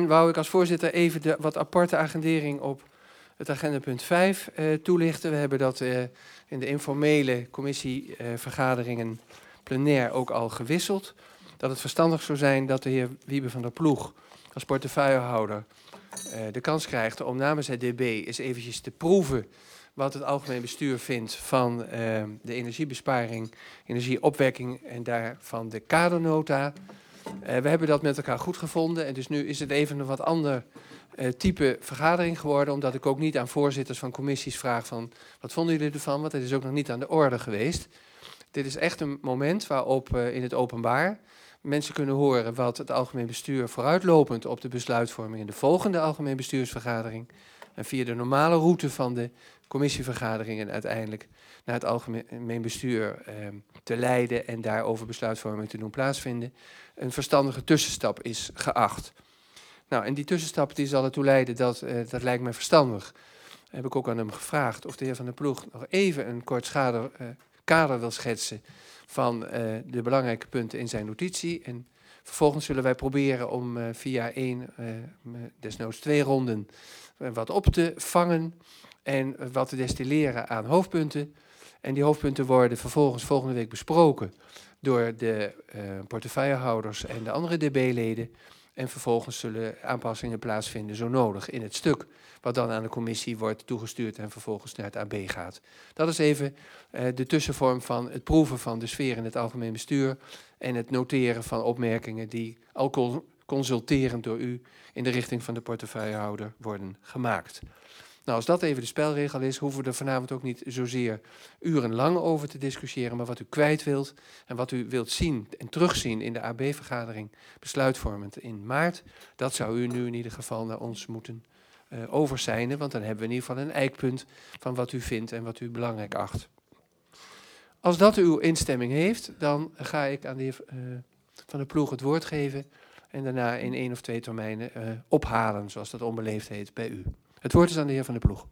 termijn wou ik als voorzitter even de wat aparte agendering op het agendapunt 5 toelichten. We hebben dat in de informele commissievergaderingen plenair ook al gewisseld. Dat het verstandig zou zijn dat de heer Wiebe van der Ploeg als portefeuillehouder de kans krijgt om namens het DB eens eventjes te proeven wat het algemeen bestuur vindt van de energiebesparing, energieopwekking en daarvan de kadernota. We hebben dat met elkaar goed gevonden en dus nu is het even een wat ander type vergadering geworden, omdat ik ook niet aan voorzitters van commissies vraag van wat vonden jullie ervan, want het is ook nog niet aan de orde geweest. Dit is echt een moment waarop in het openbaar mensen kunnen horen wat het algemeen bestuur vooruitlopend op de besluitvorming in de volgende algemeen bestuursvergadering en via de normale route van de commissievergaderingen uiteindelijk naar het algemeen bestuur te leiden en daarover besluitvorming te doen plaatsvinden, een verstandige tussenstap is geacht. Nou, en die tussenstap die zal ertoe leiden dat lijkt me verstandig. Heb ik ook aan hem gevraagd of de heer Van der Ploeg nog even een kort kader wil schetsen van de belangrijke punten in zijn notitie. En vervolgens zullen wij proberen om via desnoods 2 ronden wat op te vangen en wat te destilleren aan hoofdpunten. En die hoofdpunten worden vervolgens volgende week besproken door de portefeuillehouders en de andere DB-leden. En vervolgens zullen aanpassingen plaatsvinden, zo nodig, in het stuk wat dan aan de commissie wordt toegestuurd en vervolgens naar het AB gaat. Dat is even de tussenvorm van het proeven van de sfeer in het algemeen bestuur en het noteren van opmerkingen die al consulterend door u in de richting van de portefeuillehouder worden gemaakt. Nou, als dat even de spelregel is, hoeven we er vanavond ook niet zozeer urenlang over te discussiëren, maar wat u kwijt wilt en wat u wilt zien en terugzien in de AB-vergadering besluitvormend in maart, dat zou u nu in ieder geval naar ons moeten overzijnen, want dan hebben we in ieder geval een eikpunt van wat u vindt en wat u belangrijk acht. Als dat uw instemming heeft, dan ga ik aan de heer Van der Ploeg het woord geven en daarna in 1 of 2 termijnen ophalen, zoals dat onbeleefd heet, bij u. Het woord is aan de heer Van der Ploeg.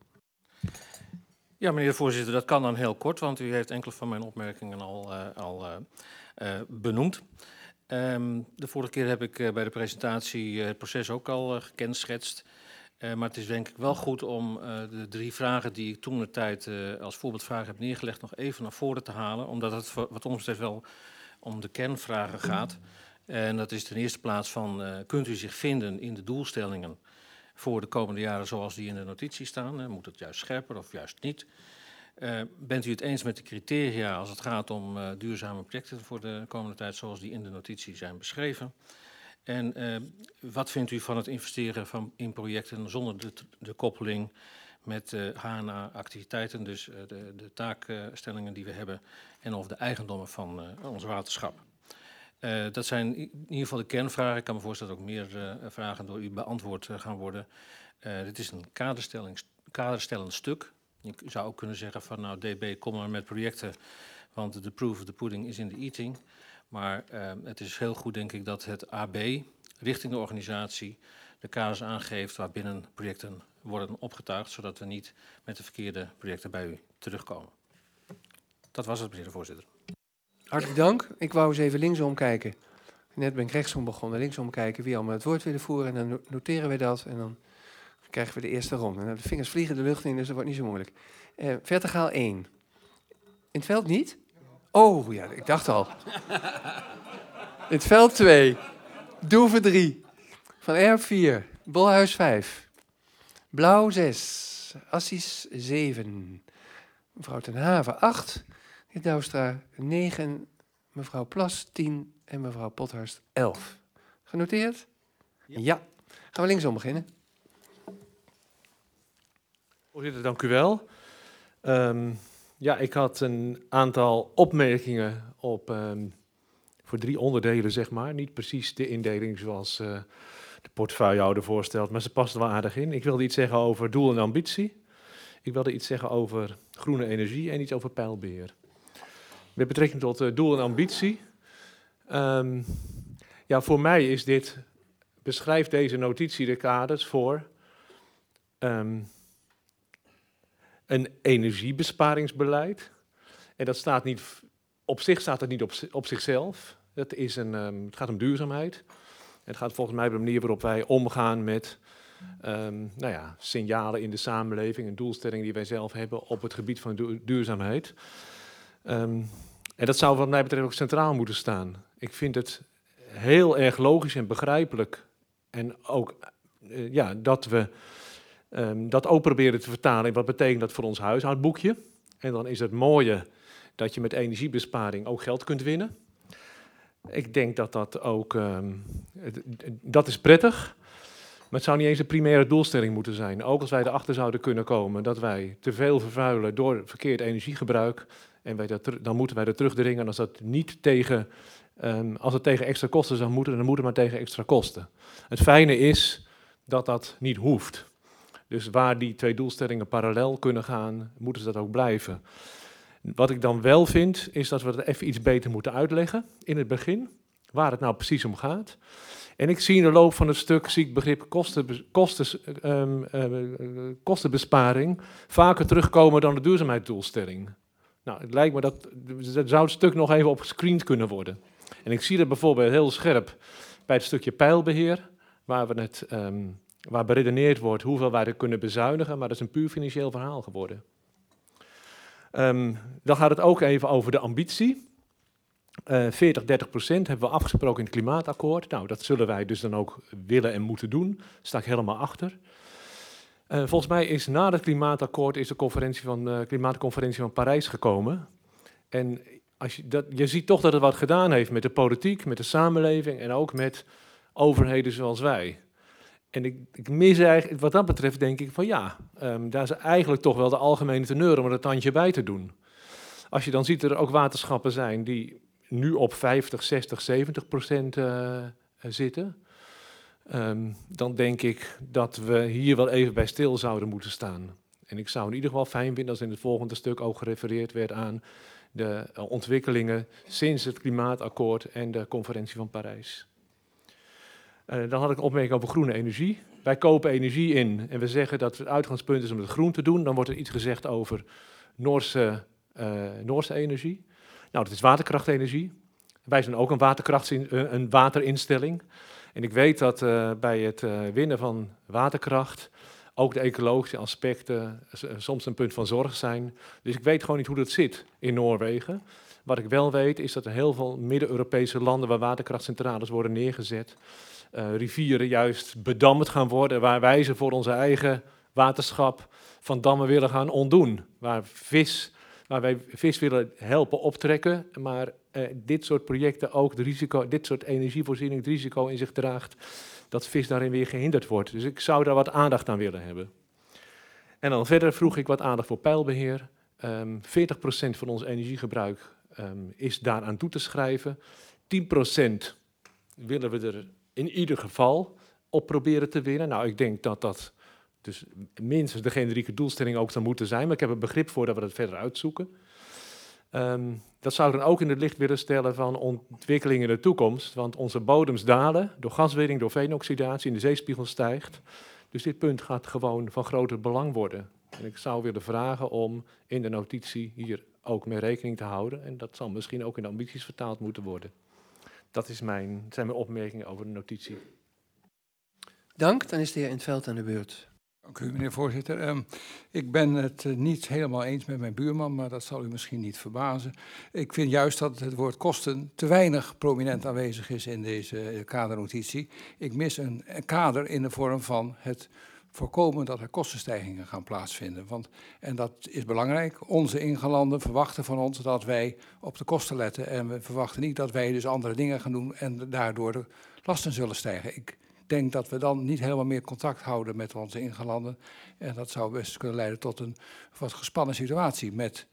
Ja, meneer de voorzitter, dat kan dan heel kort, want u heeft enkele van mijn opmerkingen al benoemd. De vorige keer heb ik bij de presentatie het proces ook al gekenschetst. Maar het is denk ik wel goed om de 3 vragen die ik toen de tijd als voorbeeldvragen heb neergelegd nog even naar voren te halen. Omdat het wat ons betreft wel om de kernvragen gaat. En dat is ten eerste plaats van, kunt u zich vinden in de doelstellingen voor de komende jaren zoals die in de notitie staan? Moet het juist scherper of juist niet? Bent u het eens met de criteria als het gaat om duurzame projecten voor de komende tijd zoals die in de notitie zijn beschreven? En wat vindt u van het investeren in projecten zonder de koppeling met HNA-activiteiten, dus de taakstellingen die we hebben en of de eigendommen van ons waterschap? Dat zijn in ieder geval de kernvragen. Ik kan me voorstellen dat ook meer vragen door u beantwoord gaan worden. Dit is een kaderstellend stuk. Je zou ook kunnen zeggen van nou DB, kom maar met projecten, want de proof of the pudding is in the eating. Maar het is heel goed denk ik dat het AB richting de organisatie de kaders aangeeft waarbinnen projecten worden opgetuigd, zodat we niet met de verkeerde projecten bij u terugkomen. Dat was het, meneer de voorzitter. Hartelijk dank. Ik wou eens even linksom kijken. Net ben ik rechtsom begonnen, linksom kijken wie allemaal het woord willen voeren. En dan noteren we dat en dan krijgen we de eerste ronde. Nou, de vingers vliegen de lucht in, dus dat wordt niet zo moeilijk. Verticaal 1. In het veld niet? Oh ja, ik dacht al. In het veld 2. Doeven 3. Van Erp 4. Bolhuis 5. Blauw 6. Assis 7. Mevrouw ten Haven 8. Heer Douwstra 9. Mevrouw Plas 10. En mevrouw Pothorst 11. Genoteerd? Ja. Gaan we linksom beginnen. Voorzitter, dank u wel. Ja, ik had een aantal opmerkingen voor 3 onderdelen, zeg maar. Niet precies de indeling zoals de portefeuillehouder voorstelt, maar ze past er wel aardig in. Ik wilde iets zeggen over doel en ambitie. Ik wilde iets zeggen over groene energie en iets over pijlbeheer. Met betrekking tot doel en ambitie. Ja, voor mij beschrijft deze notitie de kaders voor een energiebesparingsbeleid. En dat staat niet, op zich staat het niet op zichzelf. Het gaat om duurzaamheid. Het gaat volgens mij om de manier waarop wij omgaan met signalen in de samenleving en doelstellingen die wij zelf hebben op het gebied van duurzaamheid. En dat zou wat mij betreft ook centraal moeten staan. Ik vind het heel erg logisch en begrijpelijk en ook dat we dat ook proberen te vertalen in wat betekent dat voor ons huishoudboekje. En dan is het mooie dat je met energiebesparing ook geld kunt winnen. Ik denk dat dat ook, dat is prettig, maar het zou niet eens een primaire doelstelling moeten zijn. Ook als wij erachter zouden kunnen komen dat wij te veel vervuilen door verkeerd energiegebruik, en dan moeten wij er terugdringen. En als dat niet als het tegen extra kosten zou moeten, dan moet het maar tegen extra kosten. Het fijne is dat dat niet hoeft. Dus waar die twee doelstellingen parallel kunnen gaan, moeten ze dat ook blijven. Wat ik dan wel vind, is dat we het even iets beter moeten uitleggen in het begin, waar het nou precies om gaat. En ik zie in de loop van het stuk, begrip kostenbesparing vaker terugkomen dan de duurzaamheidsdoelstelling. Nou, het lijkt me dat zou het stuk nog even opgescreend kunnen worden. En ik zie dat bijvoorbeeld heel scherp bij het stukje pijlbeheer, waar beredeneerd wordt hoeveel wij er kunnen bezuinigen, maar dat is een puur financieel verhaal geworden. Dan gaat het ook even over de ambitie. 40-30% hebben we afgesproken in het klimaatakkoord. Nou, dat zullen wij dus dan ook willen en moeten doen. Daar sta ik helemaal achter. Volgens mij is na het klimaatakkoord de klimaatconferentie van Parijs gekomen. En je ziet toch dat het wat gedaan heeft met de politiek, met de samenleving en ook met overheden zoals wij. En ik mis eigenlijk, wat dat betreft denk ik van daar is eigenlijk toch wel de algemene teneur om er een tandje bij te doen. Als je dan ziet dat er ook waterschappen zijn die nu op 50, 60, 70% zitten, dan denk ik dat we hier wel even bij stil zouden moeten staan. En ik zou in ieder geval fijn vinden als in het volgende stuk ook gerefereerd werd aan de ontwikkelingen sinds het klimaatakkoord en de conferentie van Parijs. Dan had ik een opmerking over groene energie. Wij kopen energie in en we zeggen dat het uitgangspunt is om het groen te doen. Dan wordt er iets gezegd over Noorse energie. Nou, dat is waterkrachtenergie. Wij zijn ook een waterinstelling. En ik weet dat bij het winnen van waterkracht ook de ecologische aspecten soms een punt van zorg zijn. Dus ik weet gewoon niet hoe dat zit in Noorwegen. Wat ik wel weet is dat er heel veel Midden-Europese landen waar waterkrachtcentrales worden neergezet, rivieren juist bedamd gaan worden, waar wij ze voor onze eigen waterschap van dammen willen gaan ontdoen. Waar wij vis willen helpen optrekken, maar dit soort projecten ook dit soort energievoorziening het risico in zich draagt dat vis daarin weer gehinderd wordt. Dus ik zou daar wat aandacht aan willen hebben. En dan verder vroeg ik wat aandacht voor pijlbeheer. 40% van ons energiegebruik is daaraan toe te schrijven. 10% willen we er in ieder geval op proberen te winnen. Nou, ik denk dat dat dus minstens de generieke doelstelling ook zou moeten zijn, maar ik heb er begrip voor dat we dat verder uitzoeken. Dat zou ik dan ook in het licht willen stellen van ontwikkelingen in de toekomst, want onze bodems dalen door gaswinning, door veenoxidatie en de zeespiegel stijgt. Dus dit punt gaat gewoon van groter belang worden. En ik zou willen vragen om in de notitie hier ook mee rekening te houden en dat zal misschien ook in de ambities vertaald moeten worden. Dat zijn mijn opmerkingen over de notitie. Dank, dan is de heer In 't Veld aan de beurt. Dank u, meneer voorzitter. Ik ben het niet helemaal eens met mijn buurman, maar dat zal u misschien niet verbazen. Ik vind juist dat het woord kosten te weinig prominent aanwezig is in deze kadernotitie. Ik mis een kader in de vorm van het voorkomen dat er kostenstijgingen gaan plaatsvinden. En dat is belangrijk. Onze ingelanden verwachten van ons dat wij op de kosten letten. En we verwachten niet dat wij dus andere dingen gaan doen en daardoor de lasten zullen stijgen. Ik denk dat we dan niet helemaal meer contact houden met onze ingelanden. En dat zou best kunnen leiden tot een wat gespannen situatie met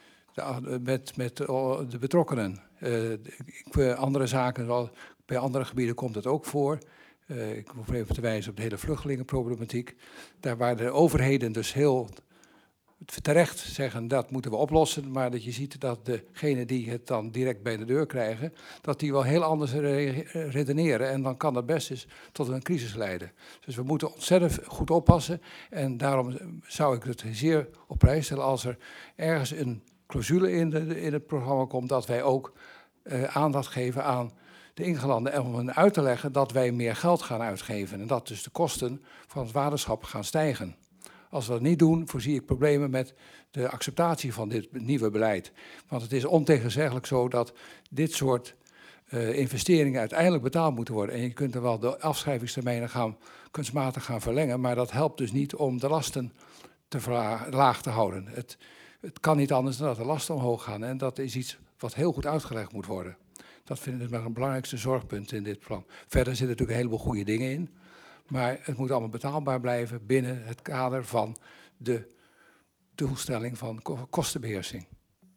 de betrokkenen. Andere zaken, bij andere gebieden komt het ook voor. Ik hoef even te wijzen op de hele vluchtelingenproblematiek. Daar waar de overheden dus heel terecht zeggen dat moeten we oplossen, maar dat je ziet dat degenen die het dan direct bij de deur krijgen, dat die wel heel anders redeneren en dan kan dat best eens tot een crisis leiden. Dus we moeten ontzettend goed oppassen en daarom zou ik het zeer op prijs stellen als er ergens een clausule in het programma komt dat wij ook aandacht geven aan de ingelanden en om hen uit te leggen dat wij meer geld gaan uitgeven. En dat dus de kosten van het waterschap gaan stijgen. Als we dat niet doen, voorzie ik problemen met de acceptatie van dit nieuwe beleid. Want het is ontegenzeggelijk zo dat dit soort investeringen uiteindelijk betaald moeten worden. En je kunt er wel de afschrijvingstermijnen kunstmatig gaan verlengen, maar dat helpt dus niet om de lasten laag te houden. Het kan niet anders dan dat de lasten omhoog gaan. En dat is iets wat heel goed uitgelegd moet worden. Dat vind ik het belangrijkste zorgpunt in dit plan. Verder zitten natuurlijk een heleboel goede dingen in. Maar het moet allemaal betaalbaar blijven binnen het kader van de doelstelling van kostenbeheersing.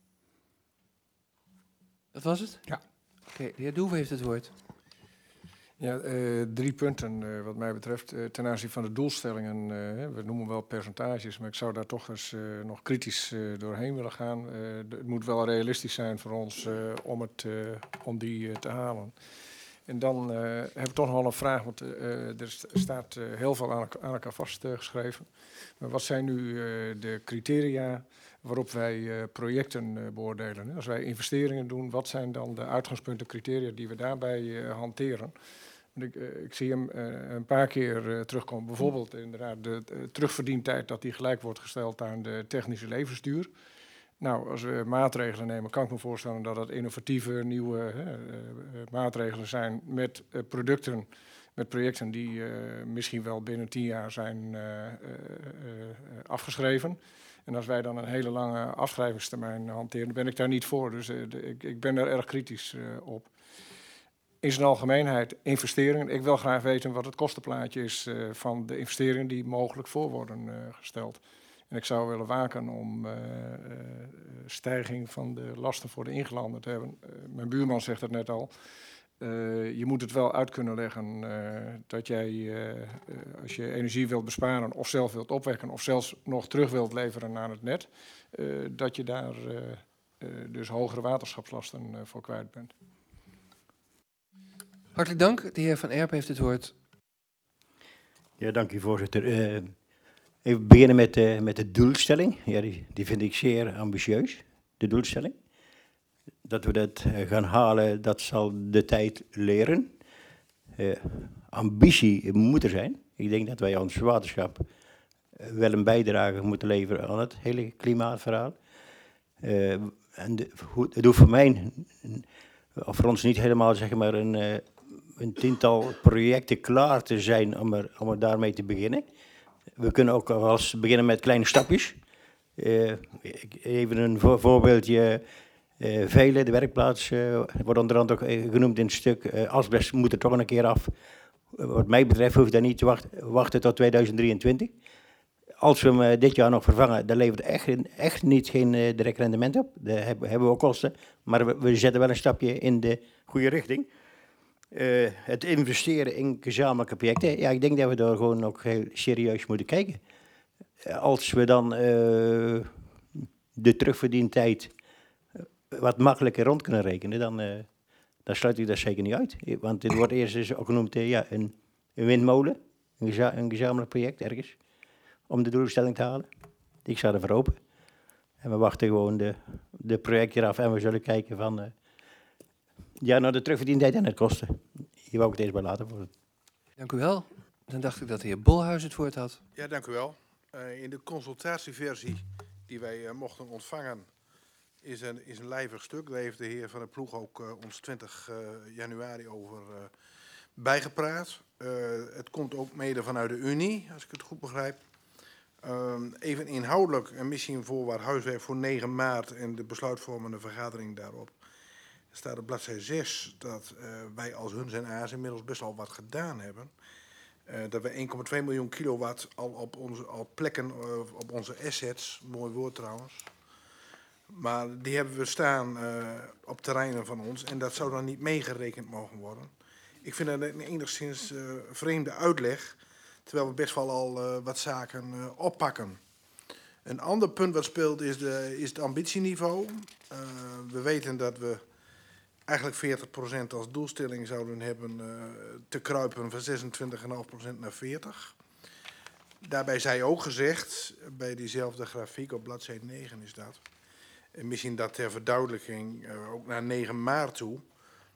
Dat was het? Ja. Oké, de heer Doeve heeft het woord. Ja, 3 punten wat mij betreft. Ten aanzien van de doelstellingen, we noemen wel percentages, maar ik zou daar toch eens nog kritisch doorheen willen gaan. Het moet wel realistisch zijn voor ons om die te halen. En dan heb ik toch nog wel een vraag, want er staat heel veel aan elkaar vastgeschreven. Maar wat zijn nu de criteria waarop wij projecten beoordelen? Als wij investeringen doen, wat zijn dan de uitgangspunten, criteria die we daarbij hanteren? Ik zie hem een paar keer terugkomen. Bijvoorbeeld inderdaad de terugverdientijd, dat die gelijk wordt gesteld aan de technische levensduur. Nou, als we maatregelen nemen, kan ik me voorstellen dat dat innovatieve, nieuwe maatregelen zijn met projecten die misschien wel binnen 10 jaar zijn afgeschreven. En als wij dan een hele lange afschrijvingstermijn hanteren, ben ik daar niet voor. Dus ik ben daar erg kritisch op. In zijn algemeenheid investeringen. Ik wil graag weten wat het kostenplaatje is van de investeringen die mogelijk voor worden gesteld. En ik zou willen waken om stijging van de lasten voor de ingelanden te hebben. Mijn buurman zegt het net al. Je moet het wel uit kunnen leggen dat jij, als je energie wilt besparen of zelf wilt opwekken of zelfs nog terug wilt leveren aan het net, dat je daar dus hogere waterschapslasten voor kwijt bent. Hartelijk dank. De heer Van Erp heeft het woord. Ja, dank u voorzitter. Even beginnen met de doelstelling. Ja, die vind ik zeer ambitieus, de doelstelling. Dat we dat gaan halen, dat zal de tijd leren. Ambitie moet er zijn. Ik denk dat wij ons waterschap wel een bijdrage moeten leveren aan het hele klimaatverhaal. En het hoeft voor mij, of voor ons niet helemaal zeg maar een tiental projecten klaar te zijn om er daarmee te beginnen. We kunnen ook wel eens beginnen met kleine stapjes. Even een voorbeeldje. Vele, de werkplaats, wordt onder andere ook genoemd in het stuk. Asbest moet er toch een keer af. Wat mij betreft hoef je daar niet te wachten tot 2023. Als we hem dit jaar nog vervangen, dan levert echt geen direct rendement op. Daar hebben we ook kosten. Maar we zetten wel een stapje in de goede richting. Het investeren in gezamenlijke projecten. Ja, ik denk dat we daar gewoon ook heel serieus moeten kijken. Als we dan de terugverdientijd wat makkelijker rond kunnen rekenen, dan sluit ik dat zeker niet uit. Want dit wordt eerst dus ook genoemd een windmolen, een gezamenlijk project ergens, om de doelstelling te halen. Ik sta er voor open. En we wachten gewoon de projecten af en we zullen kijken van naar de terugverdientijd en het kosten. Hier wou ik het eens bij laten worden. Dank u wel. Dan dacht ik dat de heer Bolhuis het woord had. Ja, dank u wel. In de consultatieversie die wij mochten ontvangen is een lijvig stuk. Daar heeft de heer Van der Ploeg ook ons 20 januari over bijgepraat. Het komt ook mede vanuit de Unie, als ik het goed begrijp. Even inhoudelijk een missie in voorwaarde huiswerk voor 9 maart en de besluitvormende vergadering daarop. Er staat op bladzijde 6 dat wij als Huns en Aas inmiddels best al wat gedaan hebben. Dat we 1,2 miljoen kilowatt al op plekken op onze assets, mooi woord trouwens. Maar die hebben we staan op terreinen van ons en dat zou dan niet meegerekend mogen worden. Ik vind dat een enigszins vreemde uitleg, terwijl we best wel al wat zaken oppakken. Een ander punt wat speelt is het ambitieniveau. We weten dat we eigenlijk 40% als doelstelling zouden hebben te kruipen van 26,5% naar 40%. Daarbij zij ook gezegd, bij diezelfde grafiek op bladzijde 9 is dat, en misschien dat ter verduidelijking ook naar 9 maart toe,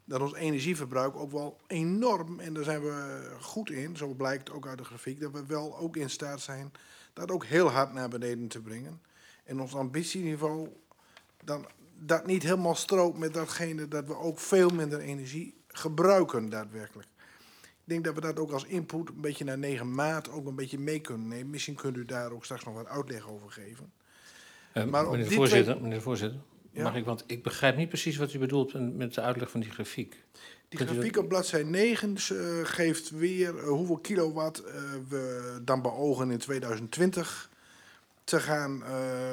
dat ons energieverbruik ook wel enorm, en daar zijn we goed in, zo blijkt ook uit de grafiek, dat we wel ook in staat zijn dat ook heel hard naar beneden te brengen. En ons ambitieniveau dan dat niet helemaal strookt met datgene dat we ook veel minder energie gebruiken daadwerkelijk. Ik denk dat we dat ook als input een beetje naar 9 maart ook een beetje mee kunnen nemen. Misschien kunt u daar ook straks nog wat uitleg over geven. Maar meneer de voorzitter, Ja? mag ik, want ik begrijp niet precies wat u bedoelt met de uitleg van die grafiek. Die Kunt u grafiek op bladzijde 9 geeft weer hoeveel kilowatt we dan beogen in 2020 te gaan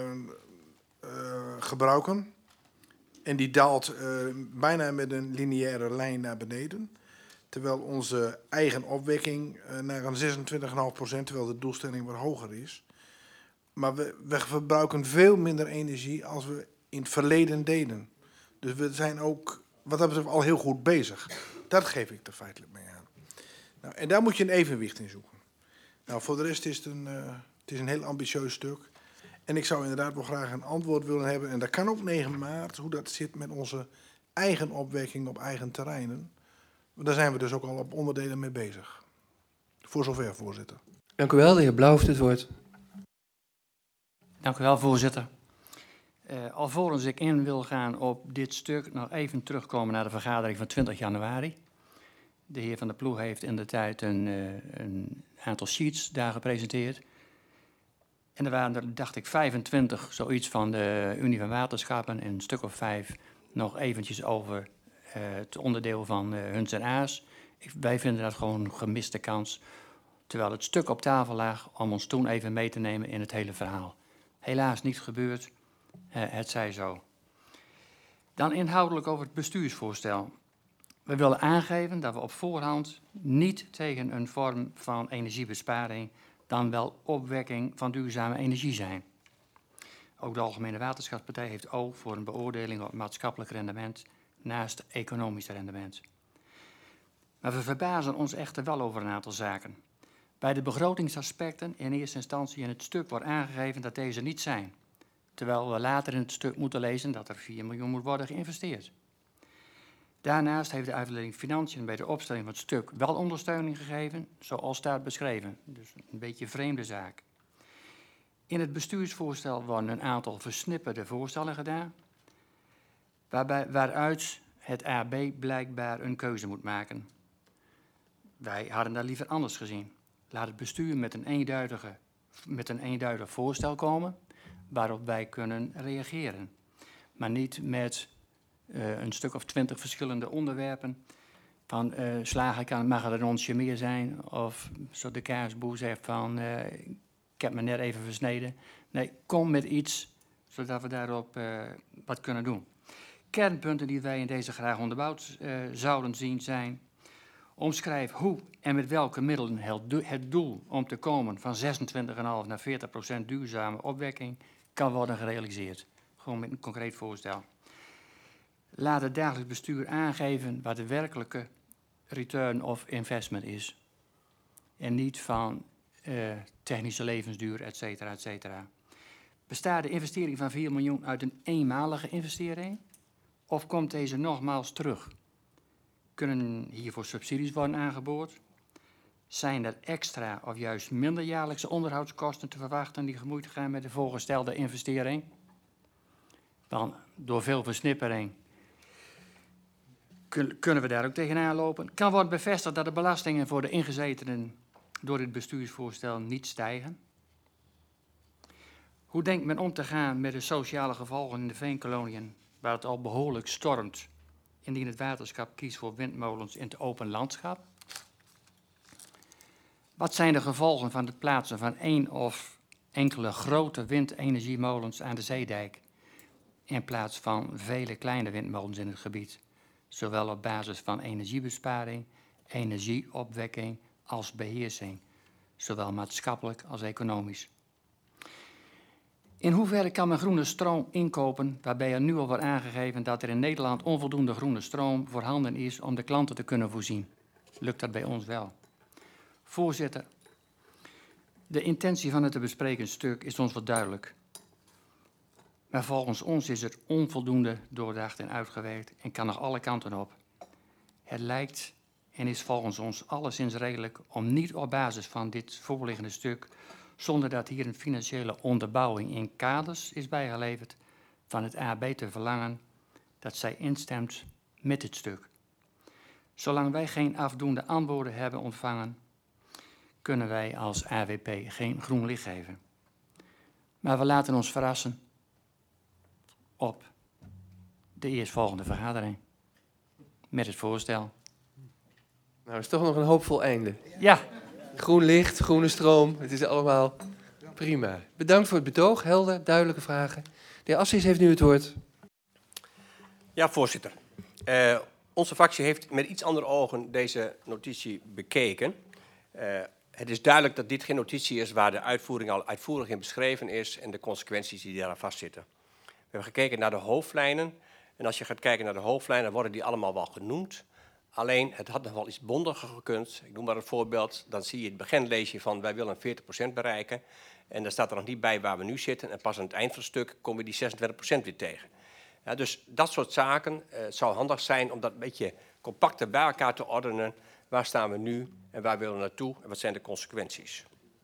gebruiken. En die daalt bijna met een lineaire lijn naar beneden. Terwijl onze eigen opwekking naar een 26,5%, terwijl de doelstelling wat hoger is. Maar we verbruiken veel minder energie als we in het verleden deden. Dus we zijn ook wat dat betreft al heel goed bezig. Dat geef ik er feitelijk mee aan. Nou, en daar moet je een evenwicht in zoeken. Nou, voor de rest is het een heel ambitieus stuk. En ik zou inderdaad wel graag een antwoord willen hebben. En dat kan ook 9 maart, hoe dat zit met onze eigen opwekking op eigen terreinen. Daar zijn we dus ook al op onderdelen mee bezig. Voor zover, voorzitter. Dank u wel, de heer Blauw heeft het woord. Dank u wel, voorzitter. Alvorens ik in wil gaan op dit stuk, nog even terugkomen naar de vergadering van 20 januari. De heer Van der Ploeg heeft in de tijd een aantal sheets daar gepresenteerd. En er waren er, dacht ik, 25, zoiets van de Unie van Waterschappen en een stuk of 5 nog eventjes over het onderdeel van Huns en Aas. Wij vinden dat gewoon een gemiste kans, terwijl het stuk op tafel lag om ons toen even mee te nemen in het hele verhaal. Helaas niet gebeurd, het zij zo. Dan inhoudelijk over het bestuursvoorstel. We willen aangeven dat we op voorhand niet tegen een vorm van energiebesparing, dan wel opwekking van duurzame energie zijn. Ook de Algemene Waterschapspartij heeft oog voor een beoordeling op maatschappelijk rendement naast economisch rendement. Maar we verbazen ons echter wel over een aantal zaken. Bij de begrotingsaspecten in eerste instantie in het stuk wordt aangegeven dat deze niet zijn, terwijl we later in het stuk moeten lezen dat er 4 miljoen moet worden geïnvesteerd. Daarnaast heeft de afdeling Financiën bij de opstelling van het stuk wel ondersteuning gegeven, zoals staat beschreven. Dus een beetje een vreemde zaak. In het bestuursvoorstel worden een aantal versnipperde voorstellen gedaan, waaruit het AB blijkbaar een keuze moet maken. Wij hadden dat liever anders gezien. Laat het bestuur met een eenduidig voorstel komen waarop wij kunnen reageren. Maar niet met een stuk of 20 verschillende onderwerpen. Van slagen mag er een onsje meer zijn. Of zo de kaasboer zegt van ik heb me net even versneden. Nee, kom met iets zodat we daarop wat kunnen doen. Kernpunten die wij in deze graag onderbouwd zouden zien zijn: omschrijf hoe en met welke middelen het doel om te komen van 26,5 naar 40% duurzame opwekking kan worden gerealiseerd. Gewoon met een concreet voorstel. Laat het dagelijks bestuur aangeven wat de werkelijke return of investment is. En niet van technische levensduur, et cetera, et cetera. Bestaat de investering van 4 miljoen uit een eenmalige investering? Of komt deze nogmaals terug? Kunnen hiervoor subsidies worden aangeboord? Zijn er extra of juist minderjaarlijkse onderhoudskosten te verwachten die gemoeid gaan met de voorgestelde investering? Want door veel versnippering kunnen we daar ook tegenaan lopen. Kan worden bevestigd dat de belastingen voor de ingezetenen door dit bestuursvoorstel niet stijgen? Hoe denkt men om te gaan met de sociale gevolgen in de veenkoloniën, waar het al behoorlijk stormt, indien het waterschap kiest voor windmolens in het open landschap? Wat zijn de gevolgen van het plaatsen van 1 of enkele grote windenergiemolens aan de zeedijk, in plaats van vele kleine windmolens in het gebied, zowel op basis van energiebesparing, energieopwekking als beheersing, zowel maatschappelijk als economisch? In hoeverre kan men groene stroom inkopen, waarbij er nu al wordt aangegeven dat er in Nederland onvoldoende groene stroom voorhanden is om de klanten te kunnen voorzien? Lukt dat bij ons wel? Voorzitter, de intentie van het te bespreken stuk is ons wel duidelijk. Maar volgens ons is het onvoldoende doordacht en uitgewerkt en kan nog alle kanten op. Het lijkt en is volgens ons alleszins redelijk om niet op basis van dit voorliggende stuk, zonder dat hier een financiële onderbouwing in kaders is bijgeleverd, van het AB te verlangen dat zij instemt met dit stuk. Zolang wij geen afdoende antwoorden hebben ontvangen, kunnen wij als AWP geen groen licht geven. Maar we laten ons verrassen op de eerstvolgende vergadering met het voorstel. Nou, is toch nog een hoopvol einde. Ja. Groen licht, groene stroom, het is allemaal prima. Bedankt voor het betoog, helder, duidelijke vragen. De heer Assis heeft nu het woord. Ja, voorzitter. Onze fractie heeft met iets andere ogen deze notitie bekeken. Het is duidelijk dat dit geen notitie is waar de uitvoering al uitvoerig in beschreven is en de consequenties die daaraan vastzitten. We hebben gekeken naar de hoofdlijnen. En als je gaat kijken naar de hoofdlijnen, worden die allemaal wel genoemd. Alleen, het had nog wel iets bondiger gekund. Ik noem maar een voorbeeld. Dan zie je het begin lees je van wij willen 40% bereiken. En daar staat er nog niet bij waar we nu zitten. En pas aan het eind van het stuk komen we die 26% weer tegen. Ja, dus dat soort zaken zou handig zijn om dat een beetje compacter bij elkaar te ordenen. Waar staan we nu en waar willen we naartoe en wat zijn de consequenties?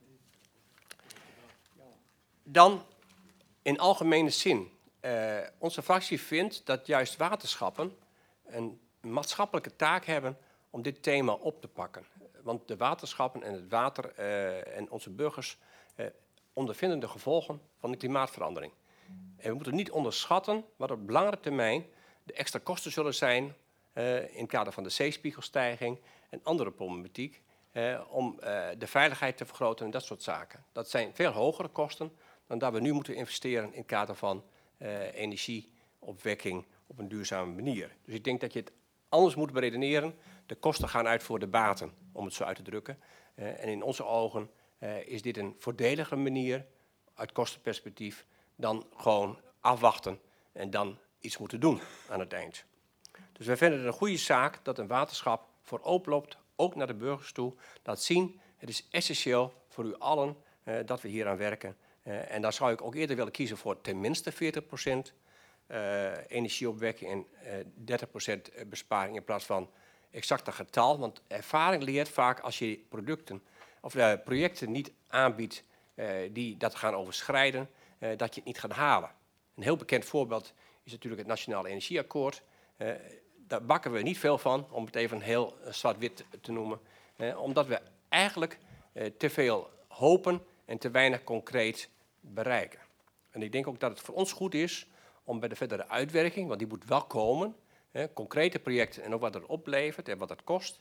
Dan in algemene zin. Onze fractie vindt dat juist waterschappen een maatschappelijke taak hebben om dit thema op te pakken. Want de waterschappen en het water en onze burgers ondervinden de gevolgen van de klimaatverandering. En we moeten niet onderschatten wat op langere termijn de extra kosten zullen zijn in het kader van de zeespiegelstijging en andere problematiek om de veiligheid te vergroten en dat soort zaken. Dat zijn veel hogere kosten dan dat we nu moeten investeren in het kader van energieopwekking op een duurzame manier. Dus ik denk dat je het anders moet beredeneren. De kosten gaan uit voor de baten, om het zo uit te drukken. En in onze ogen is dit een voordeligere manier uit kostenperspectief dan gewoon afwachten en dan iets moeten doen aan het eind. Dus wij vinden het een goede zaak dat een waterschap voorop loopt, ook naar de burgers toe. Laat zien, het is essentieel voor u allen dat we hier aan werken. En daar zou ik ook eerder willen kiezen voor tenminste 40% energieopwekking en 30% besparing in plaats van exact een getal. Want ervaring leert vaak als je producten of projecten niet aanbiedt die dat gaan overschrijden, dat je het niet gaat halen. Een heel bekend voorbeeld is natuurlijk het Nationale Energieakkoord. Daar bakken we niet veel van, om het even heel zwart-wit te noemen. Omdat we eigenlijk te veel hopen en te weinig concreet bereiken. En ik denk ook dat het voor ons goed is om bij de verdere uitwerking, want die moet wel komen, concrete projecten en ook wat het oplevert en wat het kost,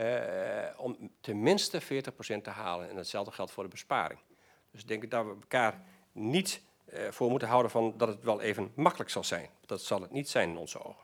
om tenminste 40% te halen. En hetzelfde geldt voor de besparing. Dus ik denk dat we elkaar niet voor moeten houden van dat het wel even makkelijk zal zijn. Dat zal het niet zijn in onze ogen.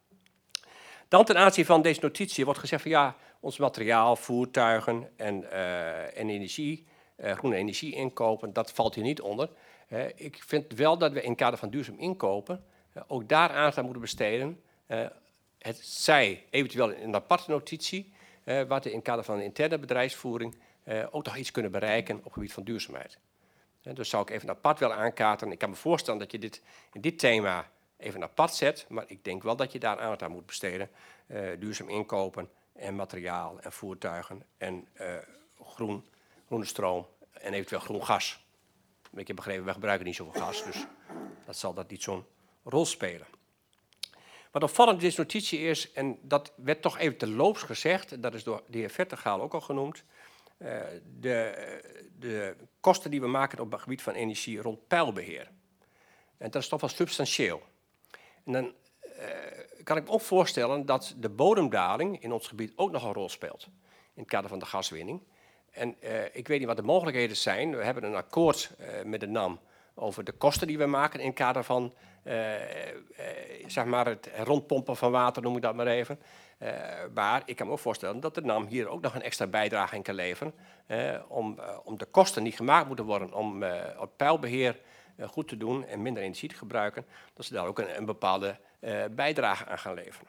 Dan ten aanzien van deze notitie wordt gezegd van ja, ons materiaal, voertuigen en energie, groene energie inkopen, dat valt hier niet onder. Ik vind wel dat we in het kader van duurzaam inkopen ook daar aandacht aan moeten besteden. Het zij eventueel in een aparte notitie, wat we in het kader van de interne bedrijfsvoering ook nog iets kunnen bereiken op het gebied van duurzaamheid. Dus zou ik even apart willen aankaarten. Ik kan me voorstellen dat je dit thema even apart zet, maar ik denk wel dat je daar aandacht aan moet besteden. Duurzaam inkopen en materiaal en voertuigen en groene stroom en eventueel groen gas. Ik heb begrepen, we gebruiken niet zoveel gas, dus dat zal dat niet zo'n rol spelen. Wat opvallend in deze notitie is, en dat werd toch even terloops gezegd, en dat is door de heer Vettergaal ook al genoemd, de kosten die we maken op het gebied van energie rond peilbeheer. En dat is toch wel substantieel. En dan kan ik me ook voorstellen dat de bodemdaling in ons gebied ook nog een rol speelt in het kader van de gaswinning. En ik weet niet wat de mogelijkheden zijn. We hebben een akkoord met de NAM over de kosten die we maken in het kader van zeg maar het rondpompen van water, noem ik dat maar even. Maar ik kan me ook voorstellen dat de NAM hier ook nog een extra bijdrage in kan leveren om de kosten die gemaakt moeten worden om het peilbeheer goed te doen en minder energie te gebruiken, dat ze daar ook een bepaalde bijdrage aan gaan leveren.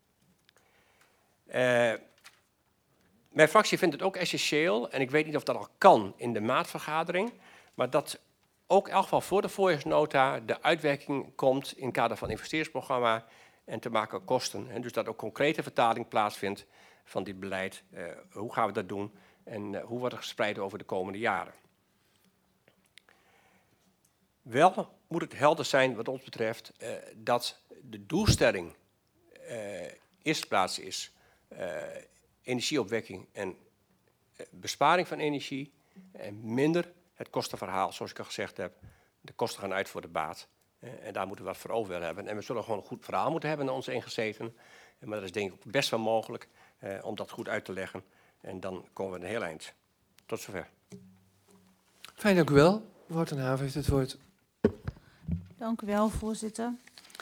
Mijn fractie vindt het ook essentieel, en ik weet niet of dat al kan in de maatvergadering, maar dat ook in elk geval voor de voorjaarsnota de uitwerking komt in het kader van het investeringsprogramma en te maken kosten. En dus dat ook concrete vertaling plaatsvindt van dit beleid. Hoe gaan we dat doen en hoe wordt het gespreid over de komende jaren? Wel moet het helder zijn wat ons betreft dat de doelstelling eerste plaats is energieopwekking en besparing van energie en minder het kostenverhaal, zoals ik al gezegd heb. De kosten gaan uit voor de baat en daar moeten we wat voor over hebben. En we zullen gewoon een goed verhaal moeten hebben naar ons ingezeten. Maar dat is denk ik best wel mogelijk om dat goed uit te leggen. En dan komen we een heel eind. Tot zover. Fijn, dank u wel. Mevrouw ten Haven heeft het woord. Dank u wel, voorzitter.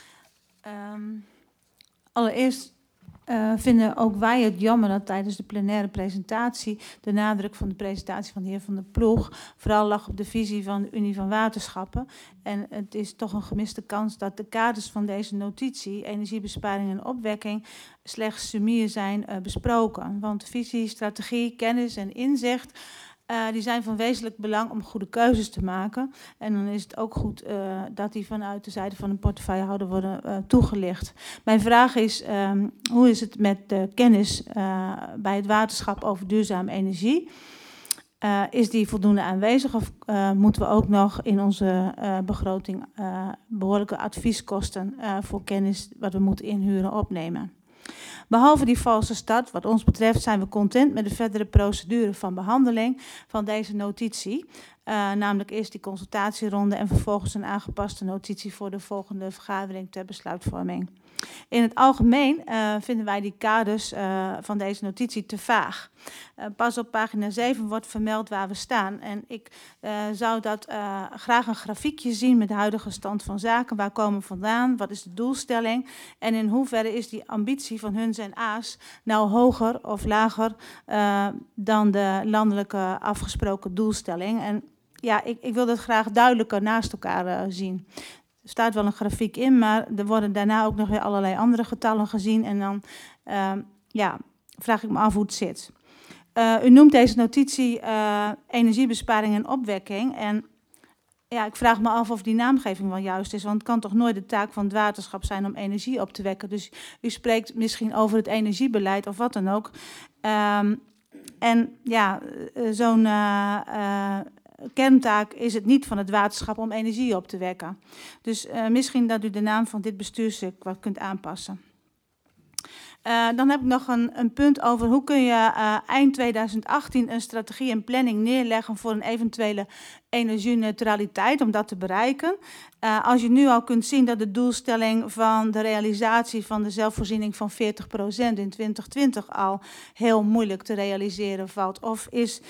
Allereerst vinden ook wij het jammer dat tijdens de plenaire presentatie de nadruk van de presentatie van de heer Van der Ploeg vooral lag op de visie van de Unie van Waterschappen. En het is toch een gemiste kans dat de kaders van deze notitie, energiebesparing en opwekking, slechts sumier zijn besproken. Want visie, strategie, kennis en inzicht die zijn van wezenlijk belang om goede keuzes te maken. En dan is het ook goed dat die vanuit de zijde van een portefeuillehouder worden toegelicht. Mijn vraag is, hoe is het met de kennis bij het waterschap over duurzame energie? Is die voldoende aanwezig of moeten we ook nog in onze begroting behoorlijke advieskosten voor kennis wat we moeten inhuren opnemen? Behalve die valse start, wat ons betreft, zijn we content met de verdere procedure van behandeling van deze notitie. Namelijk eerst die consultatieronde en vervolgens een aangepaste notitie voor de volgende vergadering ter besluitvorming. In het algemeen vinden wij die kaders van deze notitie te vaag. Pas op pagina 7 wordt vermeld waar we staan. En ik zou dat graag een grafiekje zien met de huidige stand van zaken. Waar komen we vandaan? Wat is de doelstelling? En in hoeverre is die ambitie van huns en a's nou hoger of lager dan de landelijke afgesproken doelstelling? En ja, ik wil dat graag duidelijker naast elkaar zien. Er staat wel een grafiek in, maar er worden daarna ook nog weer allerlei andere getallen gezien. En dan vraag ik me af hoe het zit. U noemt deze notitie energiebesparing en opwekking. En ja, ik vraag me af of die naamgeving wel juist is. Want het kan toch nooit de taak van het waterschap zijn om energie op te wekken. Dus u spreekt misschien over het energiebeleid of wat dan ook. En ja, zo'n kerntaak is het niet van het waterschap om energie op te wekken. Dus misschien dat u de naam van dit bestuursstuk wat kunt aanpassen. Dan heb ik nog een punt over hoe kun je eind 2018 een strategie en planning neerleggen voor een eventuele energieneutraliteit om dat te bereiken. Als je nu al kunt zien dat de doelstelling van de realisatie van de zelfvoorziening van 40% in 2020 al heel moeilijk te realiseren valt. Of is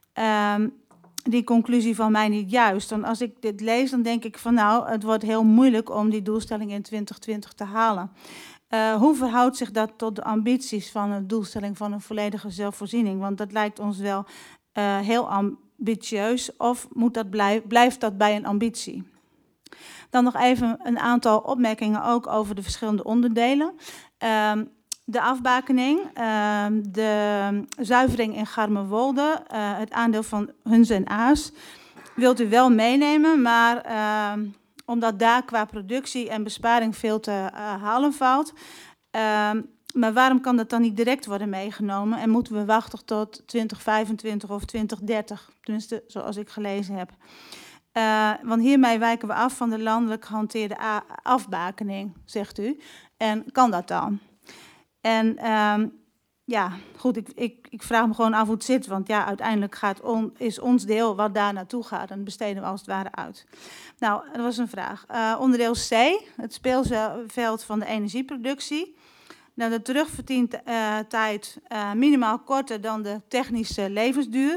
die conclusie van mij niet juist? Want als ik dit lees, dan denk ik van nou, het wordt heel moeilijk om die doelstelling in 2020 te halen. Hoe verhoudt zich dat tot de ambities van een doelstelling van een volledige zelfvoorziening? Want dat lijkt ons wel heel ambitieus. Of blijft dat bij een ambitie? Dan nog even een aantal opmerkingen ook over de verschillende onderdelen. De afbakening, de zuivering in Garmerwolde, het aandeel van huns en a's. Wilt u wel meenemen, maar omdat daar qua productie en besparing veel te halen valt. Maar waarom kan dat dan niet direct worden meegenomen? En moeten we wachten tot 2025 of 2030? Tenminste, zoals ik gelezen heb. Want hiermee wijken we af van de landelijk gehanteerde afbakening, zegt u. En kan dat dan? En ja, goed, ik vraag me gewoon af hoe het zit. Want ja, uiteindelijk is ons deel wat daar naartoe gaat. En besteden we als het ware uit. Nou, dat was een vraag. Onderdeel C, het speelveld van de energieproductie. Nou, de terugverdientijd minimaal korter dan de technische levensduur.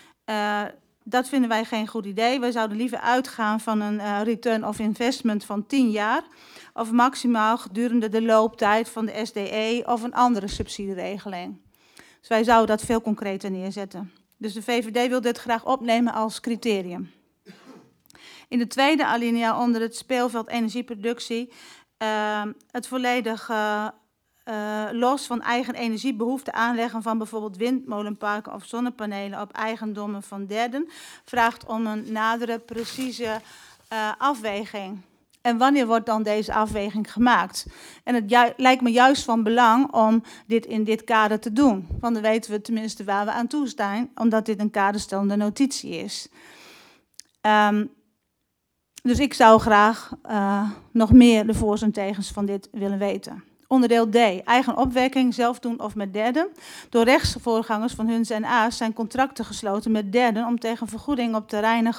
Dat vinden wij geen goed idee. Wij zouden liever uitgaan van een return of investment van 10 jaar... of maximaal gedurende de looptijd van de SDE of een andere subsidieregeling. Dus wij zouden dat veel concreter neerzetten. Dus de VVD wil dit graag opnemen als criterium. In de tweede alinea onder het speelveld energieproductie... het volledig los van eigen energiebehoefte aanleggen van bijvoorbeeld windmolenparken of zonnepanelen op eigendommen van derden... vraagt om een nadere, precieze afweging. En wanneer wordt dan deze afweging gemaakt? En het lijkt me juist van belang om dit in dit kader te doen. Want dan weten we tenminste waar we aan toe zijn, omdat dit een kaderstellende notitie is. Dus ik zou graag nog meer de voor's en tegens van dit willen weten. Onderdeel D, eigen opwekking, zelf doen of met derden. Door rechtsvoorgangers van Huns en A's zijn contracten gesloten met derden om tegen vergoeding op terreinen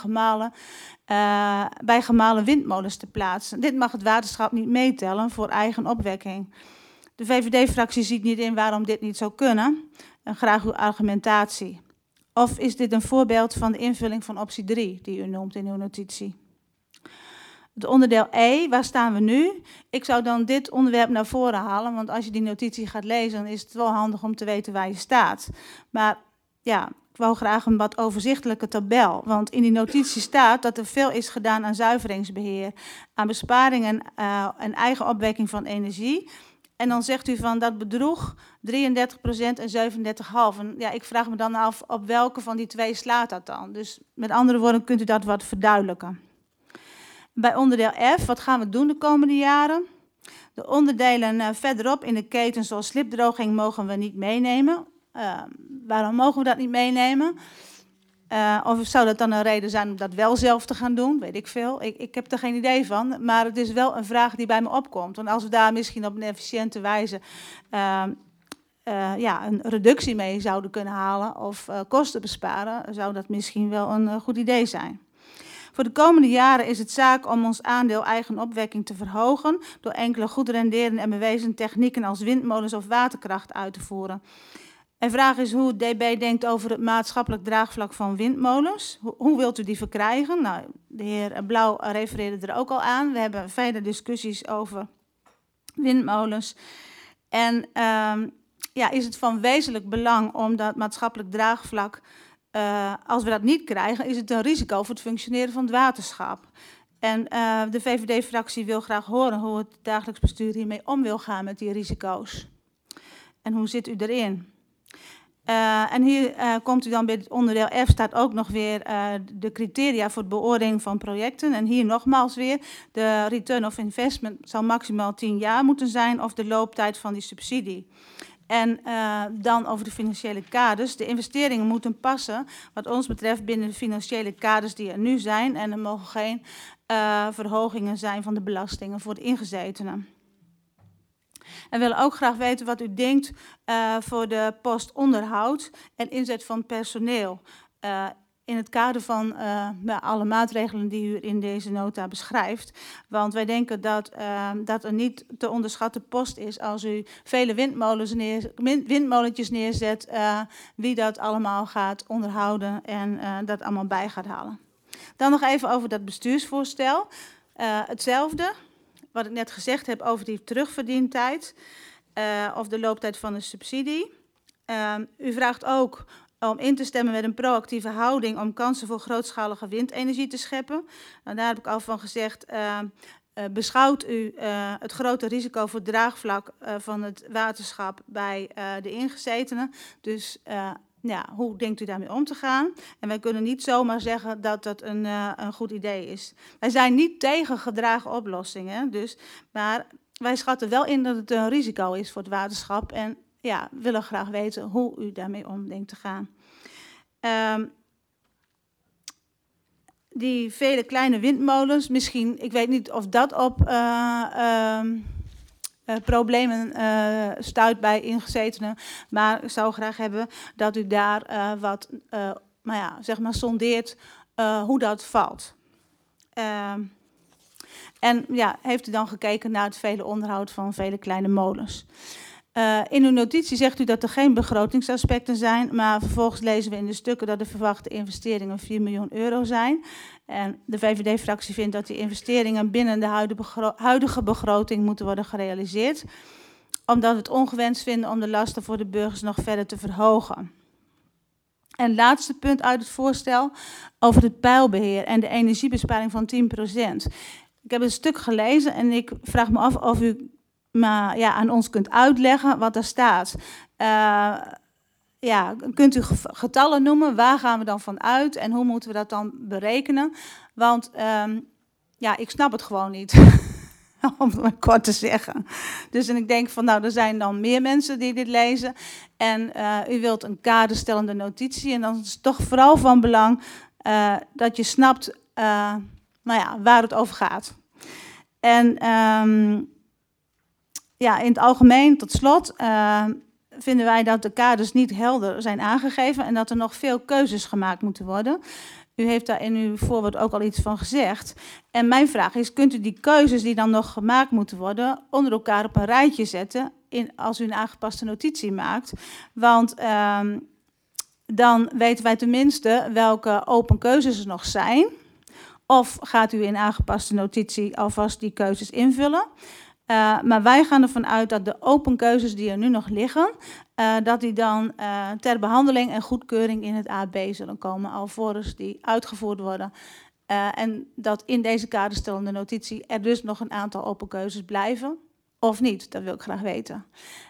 bij gemalen windmolens te plaatsen. Dit mag het waterschap niet meetellen voor eigen opwekking. De VVD-fractie ziet niet in waarom dit niet zou kunnen. En graag uw argumentatie. Of is dit een voorbeeld van de invulling van optie 3 die u noemt in uw notitie? Het onderdeel E, waar staan we nu? Ik zou dan dit onderwerp naar voren halen, want als je die notitie gaat lezen, dan is het wel handig om te weten waar je staat. Maar ja, ik wou graag een wat overzichtelijke tabel, want in die notitie staat dat er veel is gedaan aan zuiveringsbeheer, aan besparingen en eigen opwekking van energie. En dan zegt u van dat bedroeg 33% en 37,5%. Ja, ik vraag me dan af op welke van die twee slaat dat dan? Dus met andere woorden, kunt u dat wat verduidelijken? Bij onderdeel F, wat gaan we doen de komende jaren? De onderdelen verderop in de keten zoals slipdroging mogen we niet meenemen. Waarom mogen we dat niet meenemen? Of zou dat dan een reden zijn om dat wel zelf te gaan doen? Weet ik veel. Ik heb er geen idee van. Maar het is wel een vraag die bij me opkomt. Want als we daar misschien op een efficiënte wijze een reductie mee zouden kunnen halen of kosten besparen, zou dat misschien wel een goed idee zijn. Voor de komende jaren is het zaak om ons aandeel eigen opwekking te verhogen door enkele goed renderende en bewezen technieken als windmolens of waterkracht uit te voeren. En de vraag is hoe het DB denkt over het maatschappelijk draagvlak van windmolens. Hoe wilt u die verkrijgen? Nou, de heer Blauw refereerde er ook al aan. We hebben verder discussies over windmolens. En is het van wezenlijk belang om dat maatschappelijk draagvlak, als we dat niet krijgen, is het een risico voor het functioneren van het waterschap. En de VVD-fractie wil graag horen hoe het dagelijks bestuur hiermee om wil gaan met die risico's. En hoe zit u erin? En hier komt u dan bij het onderdeel F, staat ook nog weer de criteria voor de beoordeling van projecten. En hier nogmaals weer, de return of investment zal maximaal 10 jaar moeten zijn of de looptijd van die subsidie. En dan over de financiële kaders. De investeringen moeten passen, wat ons betreft, binnen de financiële kaders die er nu zijn. En er mogen geen verhogingen zijn van de belastingen voor de ingezetenen. En we willen ook graag weten wat u denkt voor de post onderhoud en inzet van personeel. In het kader van alle maatregelen die u in deze nota beschrijft. Want wij denken dat een niet te onderschatten post is als u vele windmolentjes neerzet, wie dat allemaal gaat onderhouden en dat allemaal bij gaat halen. Dan nog even over dat bestuursvoorstel. Hetzelfde, wat ik net gezegd heb over die terugverdientijd of de looptijd van de subsidie. U vraagt ook om in te stemmen met een proactieve houding om kansen voor grootschalige windenergie te scheppen. Nou, daar heb ik al van gezegd, beschouwt u het grote risico voor het draagvlak van het waterschap bij de ingezetenen. Dus hoe denkt u daarmee om te gaan? En wij kunnen niet zomaar zeggen dat dat een goed idee is. Wij zijn niet tegen gedragen oplossingen, maar wij schatten wel in dat het een risico is voor het waterschap en willen graag weten hoe u daarmee om denkt te gaan. Die vele kleine windmolens, misschien, ik weet niet of dat op problemen stuit bij ingezetenen, maar ik zou graag hebben dat u daar sondeert hoe dat valt. Heeft u dan gekeken naar het vele onderhoud van vele kleine molens? In uw notitie zegt u dat er geen begrotingsaspecten zijn, maar vervolgens lezen we in de stukken dat de verwachte investeringen 4 miljoen euro zijn. En de VVD-fractie vindt dat die investeringen binnen de huidige begroting moeten worden gerealiseerd, omdat we het ongewenst vinden om de lasten voor de burgers nog verder te verhogen. En laatste punt uit het voorstel over het peilbeheer en de energiebesparing van 10%. Ik heb een stuk gelezen en ik vraag me af of u aan ons kunt uitleggen wat er staat. Kunt u getallen noemen? Waar gaan we dan van uit? En hoe moeten we dat dan berekenen? Want ja, ik snap het gewoon niet. Om het maar kort te zeggen. Dus en ik denk van, nou, er zijn dan meer mensen die dit lezen. En u wilt een kaderstellende notitie. En dan is het toch vooral van belang dat je snapt waar het over gaat. En in het algemeen, tot slot, vinden wij dat de kaders niet helder zijn aangegeven en dat er nog veel keuzes gemaakt moeten worden. U heeft daar in uw voorwoord ook al iets van gezegd. En mijn vraag is, kunt u die keuzes die dan nog gemaakt moeten worden onder elkaar op een rijtje zetten als u een aangepaste notitie maakt? Want dan weten wij tenminste welke open keuzes er nog zijn. Of gaat u in aangepaste notitie alvast die keuzes invullen? Maar wij gaan ervan uit dat de open keuzes die er nu nog liggen, dat die dan ter behandeling en goedkeuring in het AB zullen komen, alvorens die uitgevoerd worden. En dat in deze kaderstellende notitie er dus nog een aantal open keuzes blijven, of niet, dat wil ik graag weten.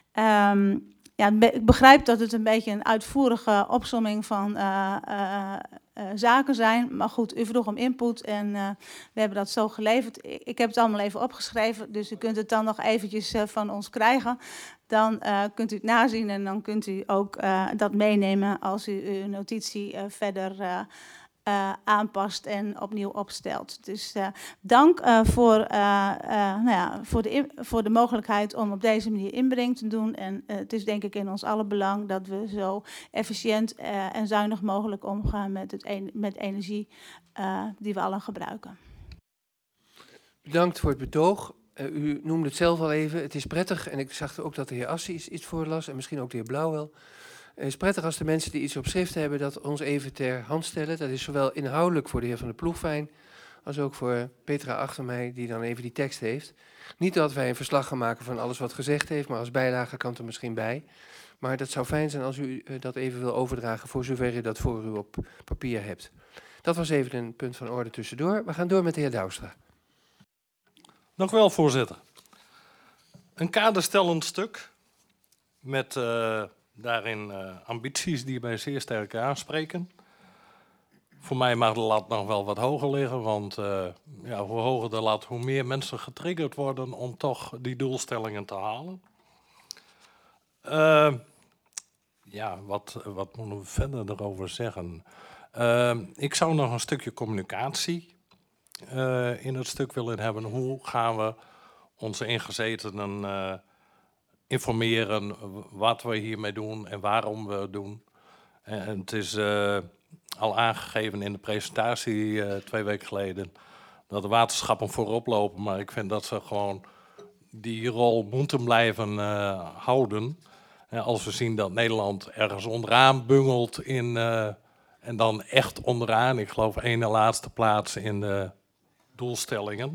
Ik begrijp dat het een beetje een uitvoerige opsomming van zaken zijn. Maar goed, u vroeg om input en we hebben dat zo geleverd. Ik heb het allemaal even opgeschreven, dus u kunt het dan nog eventjes van ons krijgen. Dan kunt u het nazien en dan kunt u ook dat meenemen als u uw notitie verder aanpast en opnieuw opstelt. Dus dank voor de mogelijkheid om op deze manier inbreng te doen. En het is denk ik in ons alle belang dat we zo efficiënt en zuinig mogelijk omgaan met energie die we allen gebruiken. Bedankt voor het betoog. U noemde het zelf al even. Het is prettig, en ik zag ook dat de heer Assi iets voorlas en misschien ook de heer Blauwel. Het is prettig als de mensen die iets op schrift hebben dat ons even ter hand stellen. Dat is zowel inhoudelijk voor de heer Van der Ploeg fijn, als ook voor Petra achter mij, die dan even die tekst heeft. Niet dat wij een verslag gaan maken van alles wat gezegd heeft, maar als bijlage kan het er misschien bij. Maar dat zou fijn zijn als u dat even wil overdragen, voor zover u dat voor u op papier hebt. Dat was even een punt van orde tussendoor. We gaan door met de heer Douwstra. Dank u wel, voorzitter. Een kaderstellend stuk met daarin ambities die mij zeer sterk aanspreken. Voor mij mag de lat nog wel wat hoger liggen, want hoe hoger de lat, hoe meer mensen getriggerd worden om toch die doelstellingen te halen. Wat moeten we verder erover zeggen? Ik zou nog een stukje communicatie in het stuk willen hebben. Hoe gaan we onze ingezetenen informeren wat we hiermee doen en waarom we het doen. En het is al aangegeven in de presentatie 2 weken geleden dat de waterschappen voorop lopen, maar ik vind dat ze gewoon die rol moeten blijven houden. Als we zien dat Nederland ergens onderaan bungelt en dan echt onderaan, ik geloof 1e laatste plaats in de doelstellingen.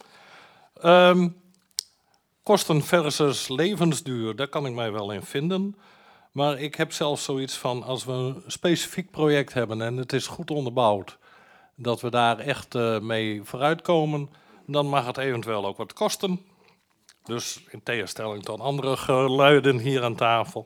Kosten versus levensduur, daar kan ik mij wel in vinden. Maar ik heb zelfs zoiets van, als we een specifiek project hebben en het is goed onderbouwd, dat we daar echt mee vooruitkomen, dan mag het eventueel ook wat kosten. Dus in tegenstelling tot andere geluiden hier aan tafel.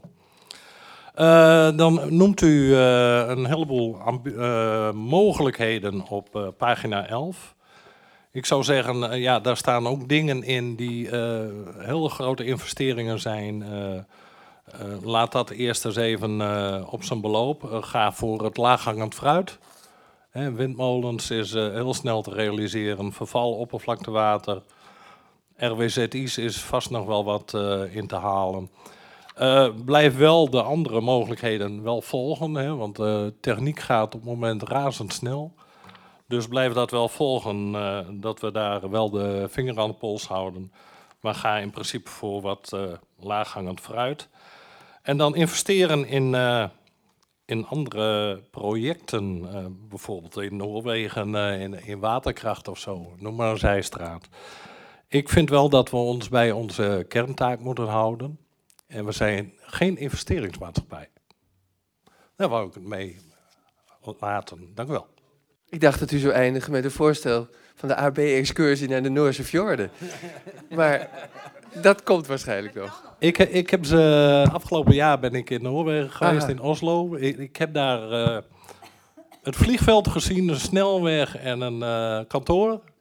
Dan noemt u een heleboel mogelijkheden op pagina 11. Ik zou zeggen, daar staan ook dingen in die hele grote investeringen zijn. Laat dat eerst eens even op zijn beloop. Ga voor het laaghangend fruit. Windmolens is heel snel te realiseren. Verval oppervlaktewater. RWZI's is vast nog wel wat in te halen. Blijf wel de andere mogelijkheden wel volgen. Want de techniek gaat op het moment razendsnel. Dus blijf dat wel volgen, dat we daar wel de vinger aan de pols houden. Maar ga in principe voor wat laaghangend fruit. En dan investeren in andere projecten. Bijvoorbeeld in Noorwegen, in waterkracht of zo. Noem maar een zijstraat. Ik vind wel dat we ons bij onze kerntaak moeten houden. En we zijn geen investeringsmaatschappij. Daar wou ik het mee laten. Dank u wel. Ik dacht dat u zou eindigen met een voorstel van de AB-excursie naar de Noorse fjorden. Maar dat komt waarschijnlijk nog. Ik heb ze afgelopen jaar ben ik in Noorwegen geweest, in Oslo. Ik heb daar het vliegveld gezien, een snelweg en een kantoor.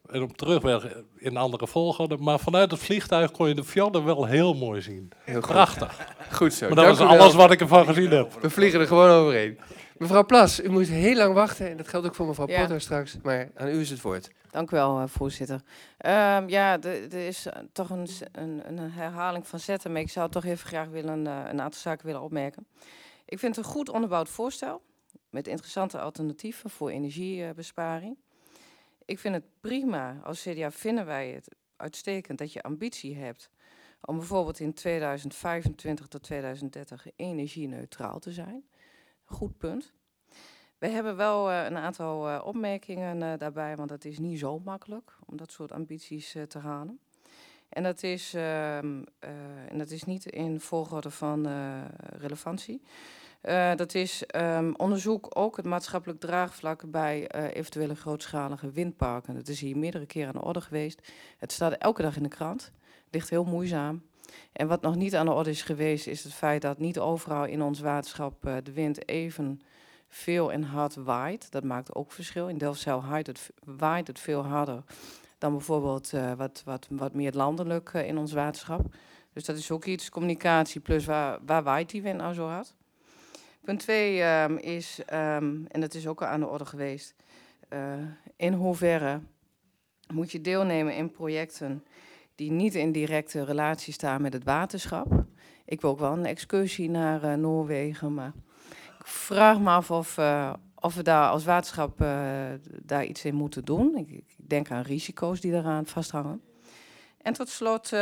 en op terugweg in andere volgorde. Maar vanuit het vliegtuig kon je de fjorden wel heel mooi zien. Heel goed. Prachtig. Goed zo. Maar dat Dank was u wel. alles wat ik ervan gezien heb. We vliegen er gewoon overheen. Mevrouw Plas, u moet heel lang wachten. En dat geldt ook voor mevrouw Ja. Potter straks. Maar aan u is het woord. Dank u wel, voorzitter. Er is toch een herhaling van zetten, maar ik zou toch even graag willen, een aantal zaken willen opmerken. Ik vind het een goed onderbouwd voorstel, met interessante alternatieven voor energiebesparing. Ik vind het prima, als CDA vinden wij het uitstekend dat je ambitie hebt om bijvoorbeeld in 2025 tot 2030 energie-neutraal te zijn. Goed punt. We hebben wel een aantal opmerkingen daarbij, want het is niet zo makkelijk om dat soort ambities te halen. En dat is niet in volgorde van relevantie. Dat is onderzoek ook het maatschappelijk draagvlak bij eventuele grootschalige windparken. Dat is hier meerdere keren aan de orde geweest. Het staat elke dag in de krant. Het ligt heel moeizaam. En wat nog niet aan de orde is geweest, is het feit dat niet overal in ons waterschap de wind even veel en hard waait. Dat maakt ook verschil. In Delfzijl waait het veel harder dan bijvoorbeeld wat meer landelijk in ons waterschap. Dus dat is ook iets, communicatie plus waar waait die wind nou zo hard. Punt 2 is, en dat is ook al aan de orde geweest, in hoeverre moet je deelnemen in projecten die niet in directe relatie staan met het waterschap. Ik wil ook wel een excursie naar Noorwegen, maar ik vraag me af of we daar als waterschap daar iets in moeten doen. Ik denk aan risico's die daaraan vasthangen. En tot slot,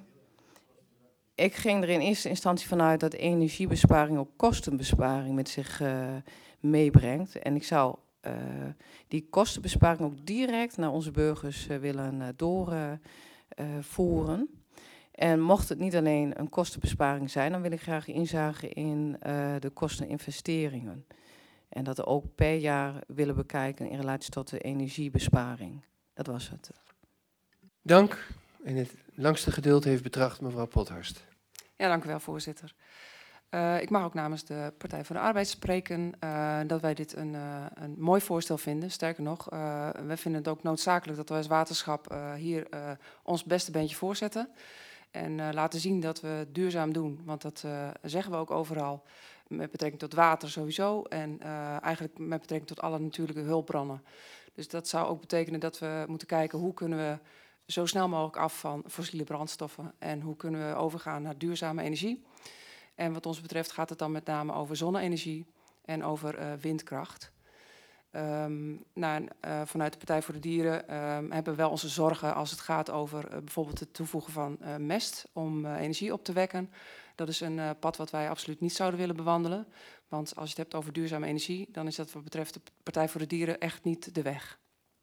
ik ging er in eerste instantie vanuit dat energiebesparing ook kostenbesparing met zich meebrengt. En ik zou die kostenbesparing ook direct naar onze burgers willen doorvoeren. En mocht het niet alleen een kostenbesparing zijn, dan wil ik graag inzagen in de kosteninvesteringen. En dat we ook per jaar willen bekijken in relatie tot de energiebesparing. Dat was het. Dank. En het langste geduld heeft betracht mevrouw Pothorst. Ja, dank u wel, voorzitter. Ik mag ook namens de Partij voor de Arbeid spreken dat wij dit een mooi voorstel vinden. Sterker nog, wij vinden het ook noodzakelijk dat wij als waterschap hier ons beste beentje voorzetten. En laten zien dat we het duurzaam doen, want dat zeggen we ook overal. Met betrekking tot water sowieso en eigenlijk met betrekking tot alle natuurlijke hulpbronnen. Dus dat zou ook betekenen dat we moeten kijken hoe kunnen we zo snel mogelijk af van fossiele brandstoffen en hoe kunnen we overgaan naar duurzame energie. En wat ons betreft gaat het dan met name over zonne-energie en over windkracht. Vanuit de Partij voor de Dieren hebben we wel onze zorgen als het gaat over bijvoorbeeld het toevoegen van mest om energie op te wekken. Dat is een pad wat wij absoluut niet zouden willen bewandelen. Want als je het hebt over duurzame energie, dan is dat wat betreft de Partij voor de Dieren echt niet de weg.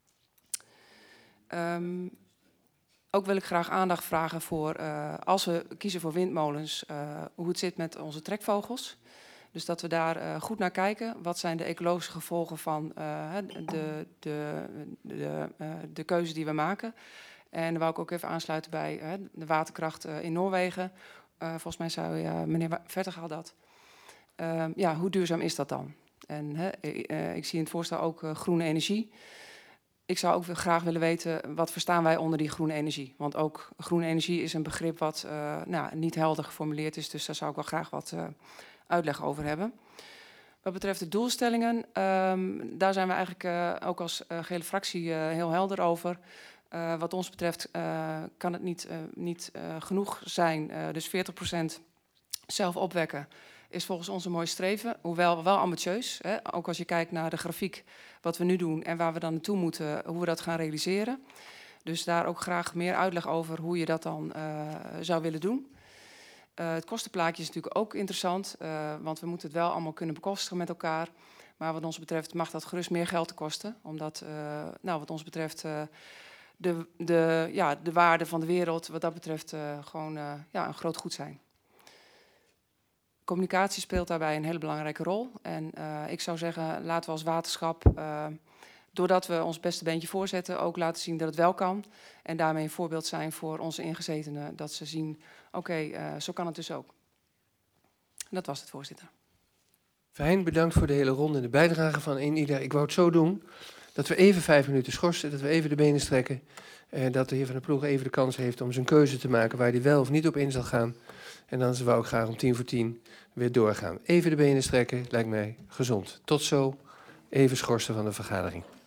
Ook wil ik graag aandacht vragen voor, als we kiezen voor windmolens, hoe het zit met onze trekvogels. Dus dat we daar goed naar kijken. Wat zijn de ecologische gevolgen van de keuze die we maken? En daar wou ik ook even aansluiten bij de waterkracht in Noorwegen. Volgens mij zei meneer Vettergaal dat. Hoe duurzaam is dat dan? En ik zie in het voorstel ook groene energie. Ik zou ook graag willen weten, wat verstaan wij onder die groene energie? Want ook groene energie is een begrip wat niet helder geformuleerd is. Dus daar zou ik wel graag wat uitleg over hebben. Wat betreft de doelstellingen, daar zijn we eigenlijk ook als gele fractie heel helder over. Wat ons betreft kan het niet genoeg zijn. Dus 40% zelf opwekken is volgens ons een mooi streven. Hoewel wel ambitieus. Hè? Ook als je kijkt naar de grafiek wat we nu doen en waar we dan naartoe moeten, hoe we dat gaan realiseren. Dus daar ook graag meer uitleg over hoe je dat dan zou willen doen. Het kostenplaatje is natuurlijk ook interessant, want we moeten het wel allemaal kunnen bekostigen met elkaar. Maar wat ons betreft mag dat gerust meer geld kosten. Omdat, wat ons betreft, de waarde van de wereld wat dat betreft gewoon een groot goed zijn. Communicatie speelt daarbij een hele belangrijke rol. En ik zou zeggen, laten we als waterschap, doordat we ons beste beentje voorzetten, ook laten zien dat het wel kan. En daarmee een voorbeeld zijn voor onze ingezetenen, dat ze zien, oké, zo kan het dus ook. En dat was het, voorzitter. Fijn, bedankt voor de hele ronde en de bijdrage van ieder. Ik wou het zo doen. dat we even 5 minuten schorsen, dat we even de benen strekken. Dat de heer Van der Ploeg even de kans heeft om zijn keuze te maken waar hij wel of niet op in zal gaan. En dan wou ik graag om 10:10 weer doorgaan. Even de benen strekken, lijkt mij gezond. Tot zo, even schorsen van de vergadering.